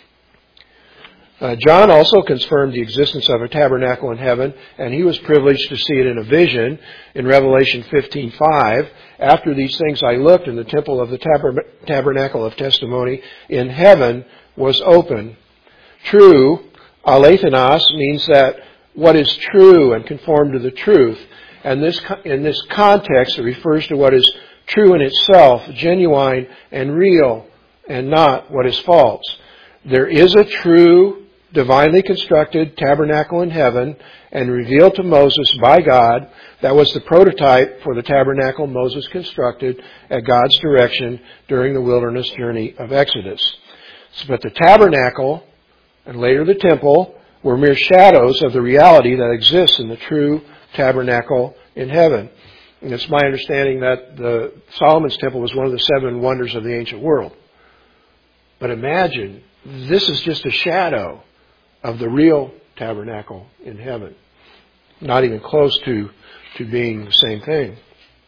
John also confirmed the existence of a tabernacle in heaven, and he was privileged to see it in a vision in Revelation 15:5. After these things I looked, and the temple of the tabernacle of testimony in heaven was open. True, alethanos, means that what is true and conform to the truth. And in this context, it refers to what is true in itself, genuine and real, and not what is false. There is a true, divinely constructed tabernacle in heaven and revealed to Moses by God that was the prototype for the tabernacle Moses constructed at God's direction during the wilderness journey of Exodus. But the tabernacle, and later the temple, were mere shadows of the reality that exists in the true tabernacle in heaven. And it's my understanding that the Solomon's temple was one of the 7 wonders of the ancient world. But imagine, this is just a shadow of the real tabernacle in heaven. Not even close to being the same thing.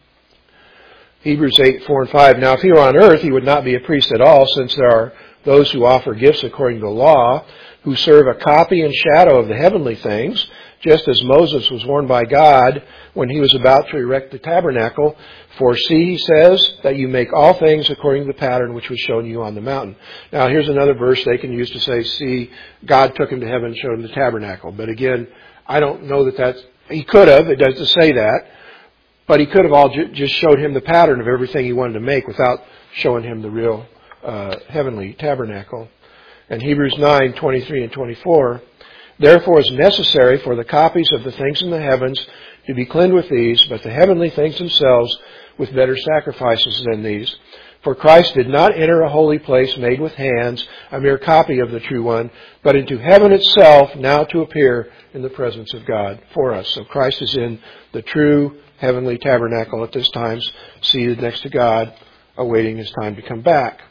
Hebrews 8, 4 and 5. Now if he were on earth, he would not be a priest at all, since there are those who offer gifts according to the law, who serve a copy and shadow of the heavenly things, just as Moses was warned by God when he was about to erect the tabernacle. For see, he says, that you make all things according to the pattern which was shown you on the mountain. Now here's another verse they can use to say, see, God took him to heaven and showed him the tabernacle. But again, I don't know he could have, it doesn't say that, but he could have just showed him the pattern of everything he wanted to make without showing him the real heavenly tabernacle. And Hebrews 9, 23 and 24, therefore it is necessary for the copies of the things in the heavens to be cleansed with these, but the heavenly things themselves with better sacrifices than these. For Christ did not enter a holy place made with hands, a mere copy of the true one, but into heaven itself, now to appear in the presence of God for us. So Christ is in the true heavenly tabernacle at this time, seated next to God, awaiting His time to come back.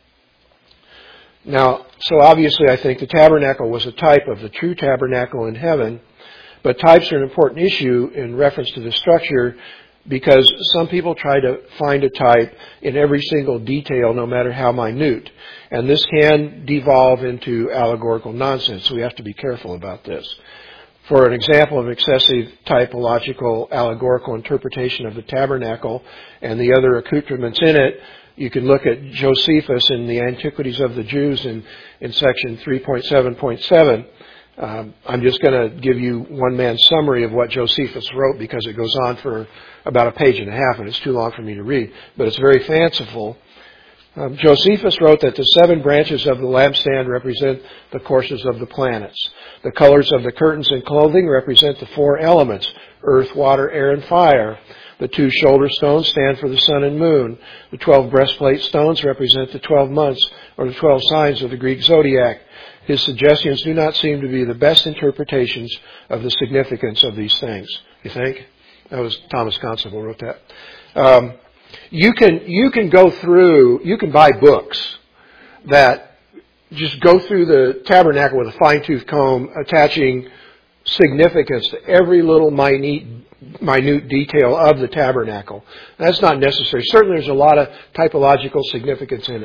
Now, so obviously I think the tabernacle was a type of the true tabernacle in heaven, but types are an important issue in reference to the structure because some people try to find a type in every single detail, no matter how minute. And this can devolve into allegorical nonsense, so we have to be careful about this. For an example of excessive typological allegorical interpretation of the tabernacle and the other accoutrements in it, you can look at Josephus in the Antiquities of the Jews in section 3.7.7. I'm just going to give you one man's summary of what Josephus wrote because it goes on for about a page and a half and it's too long for me to read, but it's very fanciful. Josephus wrote that the 7 branches of the lampstand represent the courses of the planets. The colors of the curtains and clothing represent the 4 elements, earth, water, air, and fire. The 2 shoulder stones stand for the sun and moon. The 12 breastplate stones represent the 12 months or the 12 signs of the Greek zodiac. His suggestions do not seem to be the best interpretations of the significance of these things. You think? That was Thomas Constable wrote that. You can go through, you can buy books that just go through the tabernacle with a fine-tooth comb, attaching significance to every little minute detail of the tabernacle. That's not necessary. Certainly there's a lot of typological significance in it.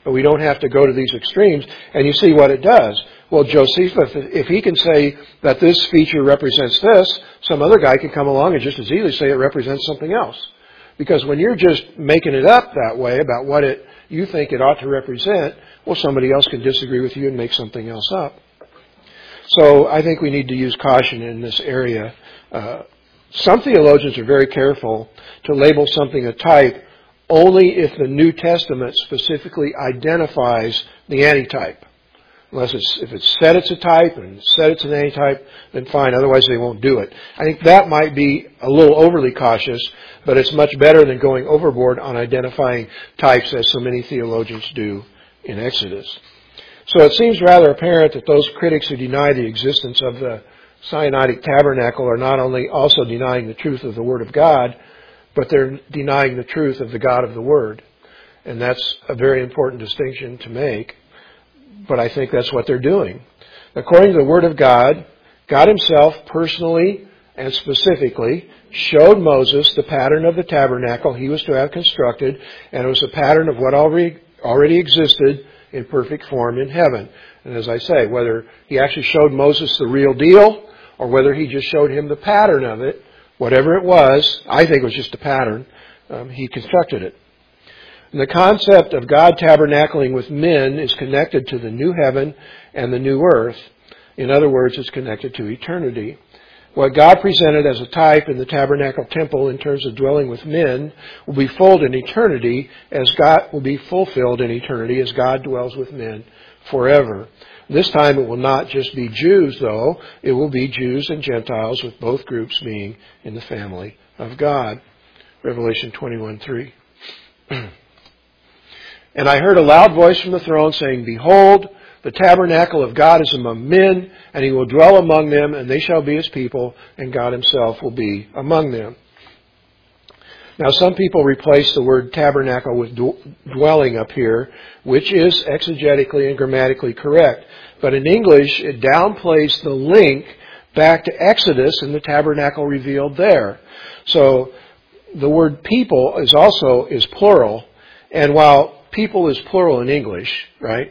But we don't have to go to these extremes. And you see what it does. Well, Josephus, if he can say that this feature represents this, some other guy can come along and just as easily say it represents something else. Because when you're just making it up that way about what you think it ought to represent, well, somebody else can disagree with you and make something else up. So I think we need to use caution in this area. Some theologians are very careful to label something a type only if the New Testament specifically identifies the antitype. If it's said it's a type and said it's an antitype, then fine. Otherwise, they won't do it. I think that might be a little overly cautious, but it's much better than going overboard on identifying types as so many theologians do in Exodus. So it seems rather apparent that those critics who deny the existence of the Sinaitic tabernacle are not only also denying the truth of the Word of God, but they're denying the truth of the God of the Word. And that's a very important distinction to make. But I think that's what they're doing. According to the Word of God, God Himself personally and specifically showed Moses the pattern of the tabernacle he was to have constructed, and it was a pattern of what already existed in perfect form in heaven. And as I say, whether He actually showed Moses the real deal, or whether He just showed him the pattern of it, whatever it was, I think it was just a pattern, He constructed it. And the concept of God tabernacling with men is connected to the new heaven and the new earth. In other words, it's connected to eternity. What God presented as a type in the tabernacle temple in terms of dwelling with men will be fulfilled in eternity as God dwells with men forever. This time it will not just be Jews, though. It will be Jews and Gentiles, with both groups being in the family of God. Revelation 21:3. And I heard a loud voice from the throne saying, Behold, the tabernacle of God is among men, and He will dwell among them, and they shall be His people, and God Himself will be among them. Now, some people replace the word tabernacle with dwelling up here, which is exegetically and grammatically correct. But in English, it downplays the link back to Exodus and the tabernacle revealed there. So the word people is plural, and while people is plural in English, right?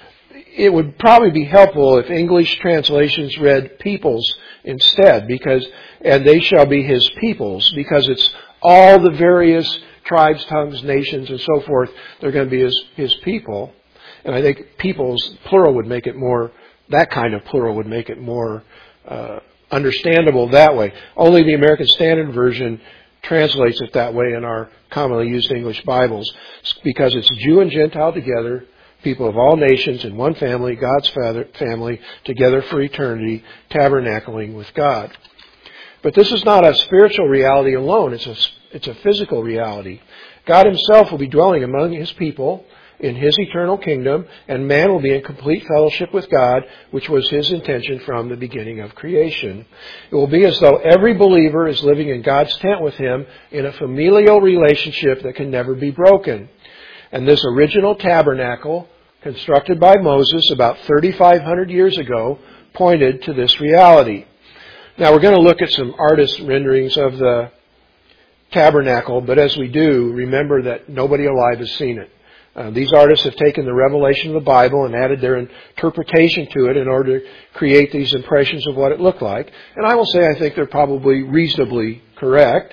It would probably be helpful if English translations read peoples instead, and they shall be His peoples, because it's all the various tribes, tongues, nations, and so forth. They're going to be His people. And I think peoples, plural would make it more, that kind of plural would make it more understandable that way. Only the American Standard Version translates it that way in our commonly used English Bibles, because it's Jew and Gentile together, people of all nations in one family, God's family, together for eternity, tabernacling with God. But this is not a spiritual reality alone. It's a physical reality. God Himself will be dwelling among His people in His eternal kingdom, and man will be in complete fellowship with God, which was His intention from the beginning of creation. It will be as though every believer is living in God's tent with Him in a familial relationship that can never be broken. And this original tabernacle, constructed by Moses about 3,500 years ago, pointed to this reality. Now we're going to look at some artist renderings of the tabernacle, but as we do, remember that nobody alive has seen it. These artists have taken the revelation of the Bible and added their interpretation to it in order to create these impressions of what it looked like. And I will say I think they're probably reasonably correct.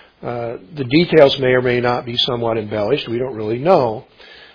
The details may or may not be somewhat embellished. We don't really know.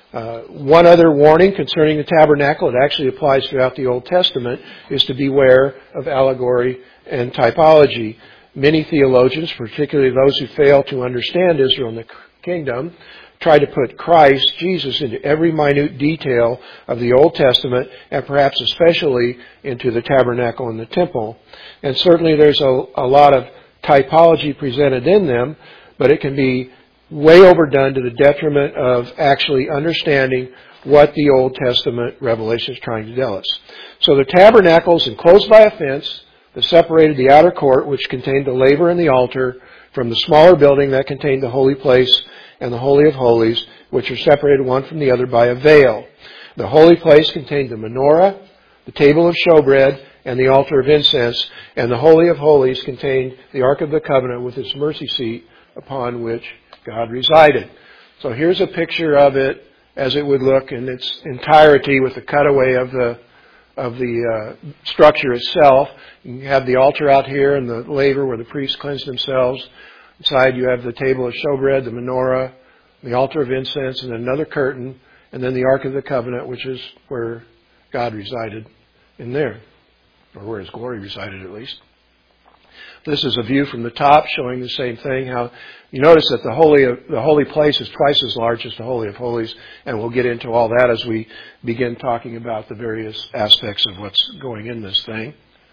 One other warning concerning the tabernacle, it actually applies throughout the Old Testament, is to beware of allegory and typology. Many theologians, particularly those who fail to understand Israel and the kingdom, try to put Christ, Jesus, into every minute detail of the Old Testament, and perhaps especially into the tabernacle and the temple. And certainly there's a lot of typology presented in them, but it can be way overdone to the detriment of actually understanding what the Old Testament revelation is trying to tell us. So the tabernacle is enclosed by a fence that separated the outer court, which contained the laver and the altar, from the smaller building that contained the holy place and the Holy of Holies, which are separated one from the other by a veil. The holy place contained the menorah, the table of showbread, and the altar of incense, and the Holy of Holies contained the Ark of the Covenant with its mercy seat upon which God resided. So here's a picture of it as it would look in its entirety with the cutaway of the structure itself. You have the altar out here and the laver where the priests cleanse themselves. Inside you have the table of showbread, the menorah, the altar of incense, and another curtain, and then the Ark of the Covenant, which is where God resided in there, or where His glory resided at least. This is a view from the top showing the same thing. How you notice that the holy place is twice as large as the Holy of Holies, and we'll get into all that as we begin talking about the various aspects of what's going in this thing.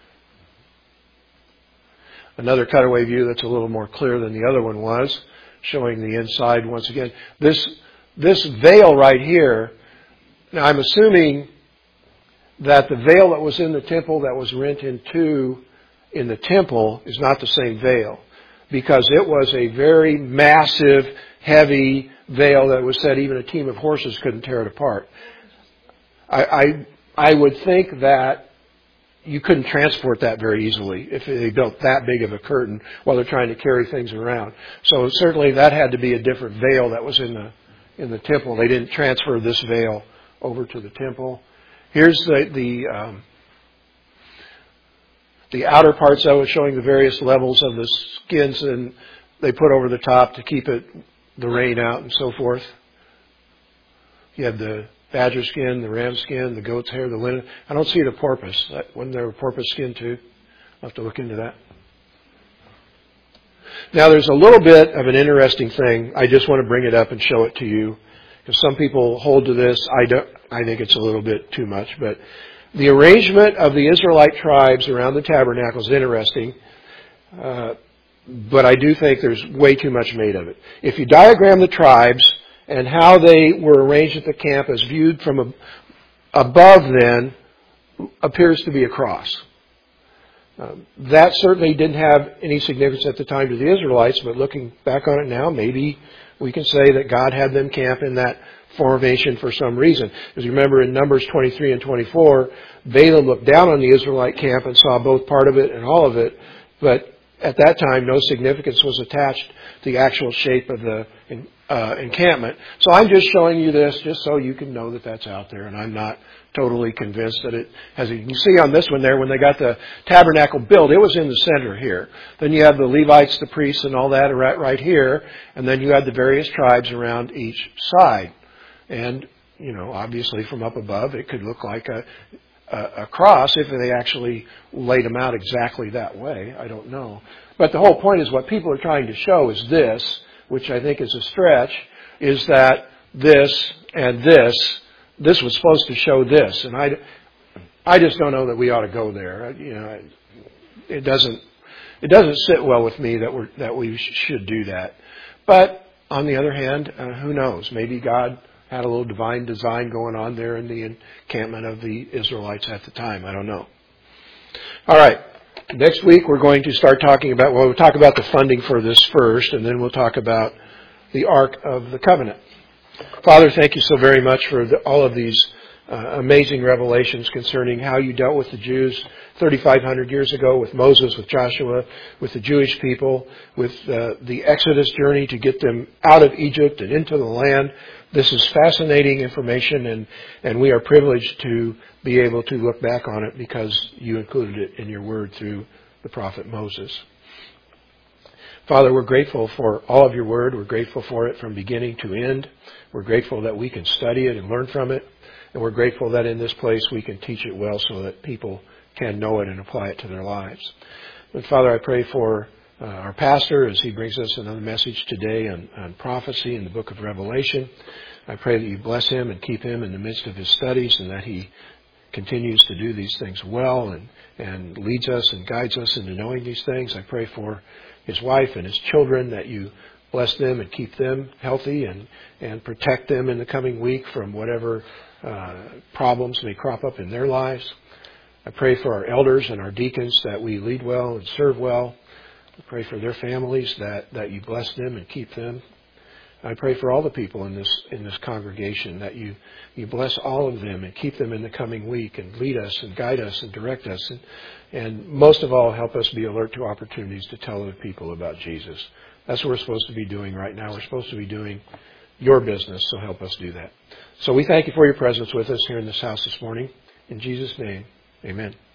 Another cutaway view that's a little more clear than the other one was, showing the inside once again. This veil right here, now I'm assuming that the veil that was in the temple that was rent in two in the temple is not the same veil, because it was a very massive, heavy veil that was said even a team of horses couldn't tear it apart. I would think that you couldn't transport that very easily if they built that big of a curtain while they're trying to carry things around. So certainly that had to be a different veil that was in the temple. They didn't transfer this veil over to the temple. Here's the outer parts of it, showing the various levels of the skins and they put over the top to keep the rain out and so forth. You have the badger skin, the ram skin, the goat's hair, the linen. I don't see the porpoise. Wasn't there a porpoise skin too? I'll have to look into that. Now there's a little bit of an interesting thing. I just want to bring it up and show it to you, because some people hold to this. I think it's a little bit too much, but the arrangement of the Israelite tribes around the tabernacle is interesting, but I do think there's way too much made of it. If you diagram the tribes and how they were arranged at the camp as viewed from above, then appears to be a cross. That certainly didn't have any significance at the time to the Israelites, but looking back on it now, maybe we can say that God had them camp in that formation for some reason. As you remember in Numbers 23 and 24, Balaam looked down on the Israelite camp and saw both part of it and all of it, but at that time no significance was attached to the actual shape of the encampment. So I'm just showing you this just so you can know that that's out there, and I'm not totally convinced that it has. You can see on this one there, when they got the tabernacle built, it was in the center here. Then you have the Levites, the priests, and all that right here, and then you had the various tribes around each side. And, obviously from up above, it could look like a cross if they actually laid them out exactly that way. I don't know. But the whole point is what people are trying to show is this, which I think is a stretch, is that this and this was supposed to show this. And I just don't know that we ought to go there. It doesn't sit well with me that we should do that. But on the other hand, who knows? Maybe God had a little divine design going on there in the encampment of the Israelites at the time. I don't know. All right. Next week we're going to start talking about, we'll talk about the funding for this first, and then we'll talk about the Ark of the Covenant. Father, thank you so very much for all of these amazing revelations concerning how you dealt with the Jews 3,500 years ago, with Moses, with Joshua, with the Jewish people, with the Exodus journey to get them out of Egypt and into the land. This is fascinating information, and we are privileged to be able to look back on it because you included it in your word through the prophet Moses. Father, we're grateful for all of your word. We're grateful for it from beginning to end. We're grateful that we can study it and learn from it. And we're grateful that in this place we can teach it well so that people can know it and apply it to their lives. And Father, I pray for our pastor as he brings us another message today on prophecy in the book of Revelation. I pray that you bless him and keep him in the midst of his studies, and that he continues to do these things well and leads us and guides us into knowing these things. I pray for his wife and his children, that you bless them and keep them healthy and protect them in the coming week from whatever problems may crop up in their lives. I pray for our elders and our deacons that we lead well and serve well. I pray for their families that you bless them and keep them. I pray for all the people in this congregation, that you bless all of them and keep them in the coming week and lead us and guide us and direct us. And most of all, help us be alert to opportunities to tell other people about Jesus. That's what we're supposed to be doing right now. We're supposed to be doing your business, so help us do that. So we thank you for your presence with us here in this house this morning. In Jesus' name, amen.